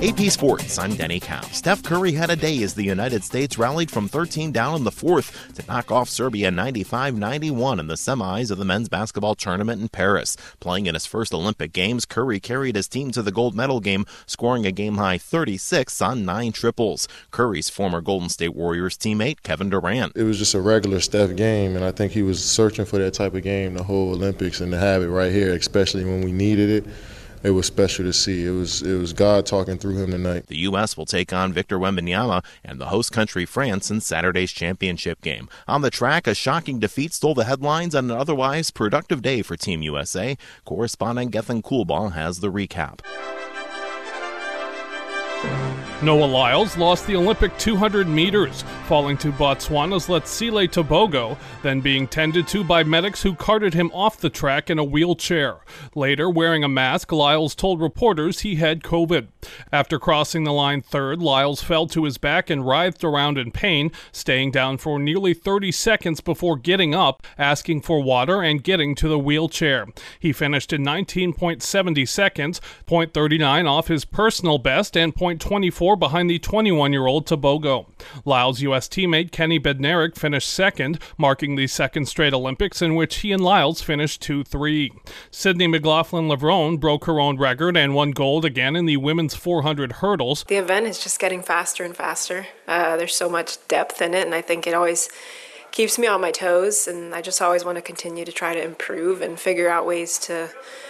AP Sports, I'm Denny Cow. Steph Curry had a day as the United States rallied from 13 down in the fourth to knock off Serbia 95-91 in the semis of the men's basketball tournament in Paris. Playing in his first Olympic Games, Curry carried his team to the gold medal game, scoring a game-high 36 on 9 triples. Curry's former Golden State Warriors teammate, Kevin Durant. It was just a regular Steph game, and I think he was searching for that type of game the whole Olympics, and to have it right here, especially when we needed it, it was special to see. It was God talking through him tonight. The U.S. will take on Victor Wembanyama and the host country France in Saturday's championship game. On the track, a shocking defeat stole the headlines on an otherwise productive day for Team USA. Correspondent Gethin Coolbaugh has the recap. Noah Lyles lost the Olympic 200 meters, falling to Botswana's Letsile Tobogo, then being tended to by medics who carted him off the track in a wheelchair. Later, wearing a mask, Lyles told reporters he had COVID. After crossing the line third, Lyles fell to his back and writhed around in pain, staying down for nearly 30 seconds before getting up, asking for water, and getting to the wheelchair. He finished in 19.70 seconds, .39 off his personal best and .24 behind the 21-year-old Tobogo. Lyles' U.S. teammate Kenny Bednarik finished second, marking the second straight Olympics in which he and Lyles finished 2-3. Sydney McLaughlin-Levrone broke her own record and won gold again in the women's 400 hurdles. The event is just getting faster and faster. There's so much depth in it, and I think it always keeps me on my toes, and I just always want to continue to try to improve and figure out ways to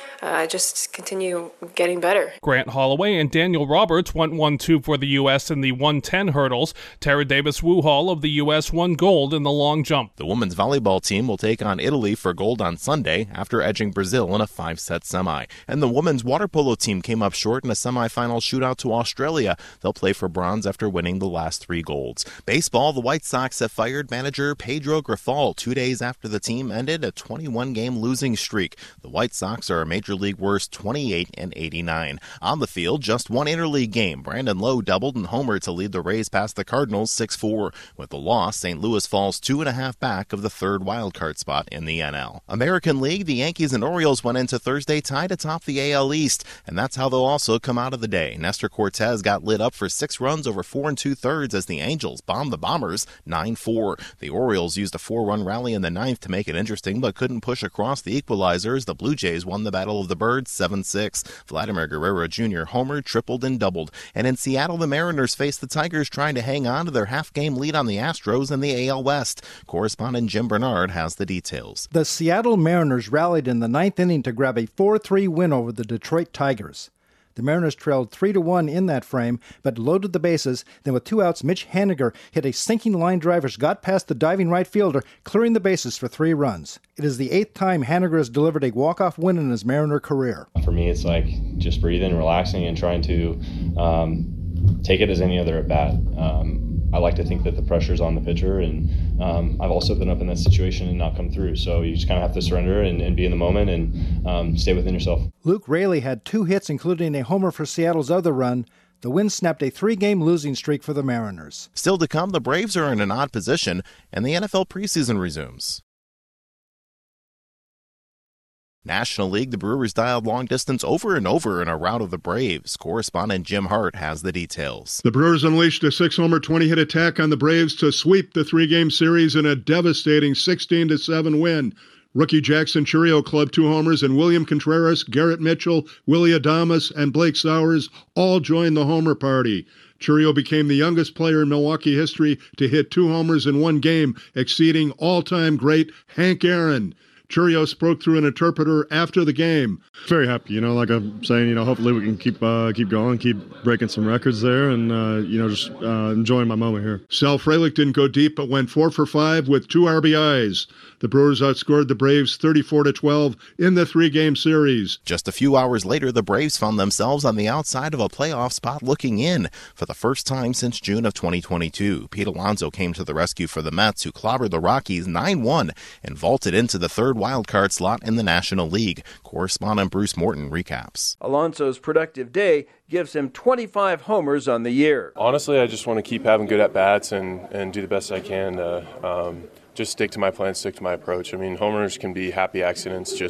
just continue getting better. Grant Holloway and Daniel Roberts went 1-2 for the U.S. in the 110 hurdles. Tara Davis-Woodhull of the U.S. won gold in the long jump. The women's volleyball team will take on Italy for gold on Sunday after edging Brazil in a 5-set semi. And the women's water polo team came up short in a semifinal shootout to Australia. They'll play for bronze after winning the last 3 golds. Baseball, the White Sox have fired manager Pedro Grifol 2 days after the team ended a 21-game losing streak. The White Sox are a Major League worst 28-89. On the field, just one interleague game. Brandon Lowe doubled and homered to lead the Rays past the Cardinals 6-4. With the loss, St. Louis falls 2.5 back of the third wildcard spot in the NL. American League, the Yankees and Orioles went into Thursday tied atop the AL East, and that's how they'll also come out of the day. Nestor Cortez got lit up for 6 runs over 4 2/3 as the Angels bombed the Bombers 9-4. The Orioles used a 4-run rally in the 9th to make it interesting, but couldn't push across the equalizers. The Blue Jays won the Battle of the Birds 7-6. Vladimir Guerrero Jr. homered, tripled, and doubled. And in Seattle, the Mariners faced the Tigers trying to hang on to their half-game lead on the Astros in the AL West. Correspondent Jim Bernard has the details. The Seattle Mariners rallied in the 9th inning to grab a 4-3 win over the Detroit Tigers. The Mariners trailed 3-1 in that frame, but loaded the bases. Then with 2 outs, Mitch Haniger hit a sinking line driver, got past the diving right fielder, clearing the bases for 3 runs. It is the 8th time Haniger has delivered a walk-off win in his Mariner career. For me, it's like just breathing, relaxing, and trying to take it as any other at-bat. I like to think that the pressure's on the pitcher, and I've also been up in that situation and not come through. So you just kind of have to surrender and be in the moment and stay within yourself. Luke Raley had 2 hits, including a homer for Seattle's other run. The win snapped a 3-game losing streak for the Mariners. Still to come, the Braves are in an odd position, and the NFL preseason resumes. National League, the Brewers dialed long distance over and over in a rout of the Braves. Correspondent Jim Hart has the details. The Brewers unleashed a 6-homer, 20-hit attack on the Braves to sweep the 3-game series in a devastating 16-7 win. Rookie Jackson Chourio clubbed 2 homers, and William Contreras, Garrett Mitchell, Willie Adames, and Blake Sowers all joined the homer party. Chourio became the youngest player in Milwaukee history to hit 2 homers in one game, exceeding all-time great Hank Aaron. Chourio spoke through an interpreter after the game. Very happy, like I'm saying, hopefully we can keep going, keep breaking some records there, and, just enjoying my moment here. Sal Frelick didn't go deep, but went 4 for 5 with 2 RBIs. The Brewers outscored the Braves 34-12 in the 3-game series. Just a few hours later, the Braves found themselves on the outside of a playoff spot looking in. For the first time since June of 2022, Pete Alonso came to the rescue for the Mets, who clobbered the Rockies 9-1 and vaulted into the third wildcard slot in the National League. Correspondent Bruce Morton recaps. Alonso's productive day gives him 25 homers on the year. Honestly, I just want to keep having good at-bats and do the best I can to just stick to my plan, stick to my approach. I mean, homers can be happy accidents, just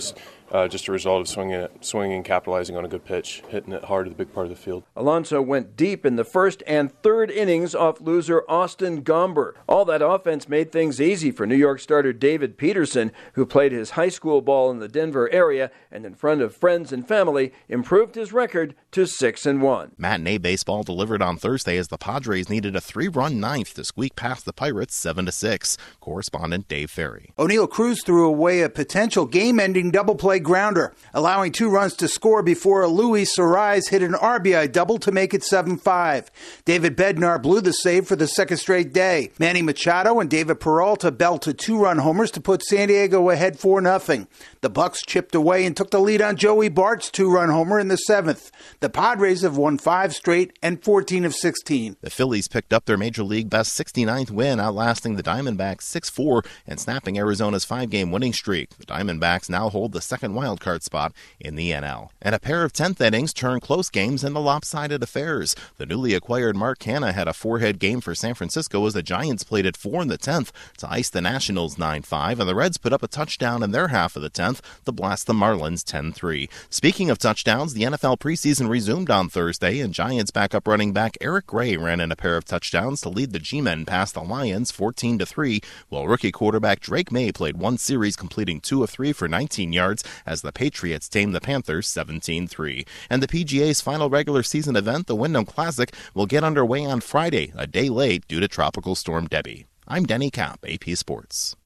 just a result of swinging and capitalizing on a good pitch, hitting it hard to the big part of the field. Alonso went deep in the first and third innings off loser Austin Gomber. All that offense made things easy for New York starter David Peterson, who played his high school ball in the Denver area and in front of friends and family improved his record to 6-1. Matinee baseball delivered on Thursday as the Padres needed a 3-run ninth to squeak past the Pirates 7-6. Correspondent Dave Ferry. O'Neill Cruz threw away a potential game-ending double-play grounder, allowing 2 runs to score before Luis Suarez hit an RBI double to make it 7-5. David Bednar blew the save for the second straight day. Manny Machado and David Peralta belted 2-run homers to put San Diego ahead 4-0. The Bucks chipped away and took the lead on Joey Bart's 2-run homer in the 7th. The Padres have won 5 straight and 14 of 16. The Phillies picked up their Major League best 69th win, outlasting the Diamondbacks 6-4 and snapping Arizona's 5-game winning streak. The Diamondbacks now hold the second wildcard spot in the NL. And a pair of 10th innings turned close games into lopsided affairs. The newly acquired Mark Canha had a 4-hit game for San Francisco as the Giants played at 4 in the 10th to ice the Nationals 9-5, and the Reds put up a touchdown in their half of the 10th to blast the Marlins 10-3. Speaking of touchdowns, the NFL preseason resumed on Thursday, and Giants backup running back Eric Gray ran in a pair of touchdowns to lead the G-Men past the Lions 14-3, while rookie quarterback Drake May played one series, completing 2 of 3 for 19 yards as the Patriots tamed the Panthers 17-3. And the PGA's final regular season event, the Wyndham Classic, will get underway on Friday, a day late due to Tropical Storm Debbie. I'm Denny Kapp, AP Sports.